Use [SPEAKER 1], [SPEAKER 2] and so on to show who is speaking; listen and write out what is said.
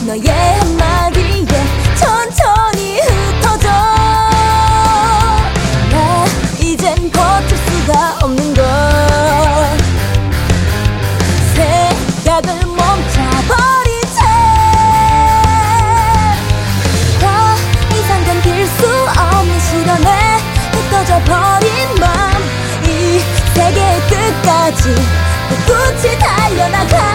[SPEAKER 1] 너의 한마디에 천천히 흩어져. 나 이젠 버틸 수가 없는 걸. 생각을 멈춰버린 채 더 이상 견딜 수 없는 시련에 흩어져 버린 맘, 이 세계의 끝까지 꿋꿋이 달려나가.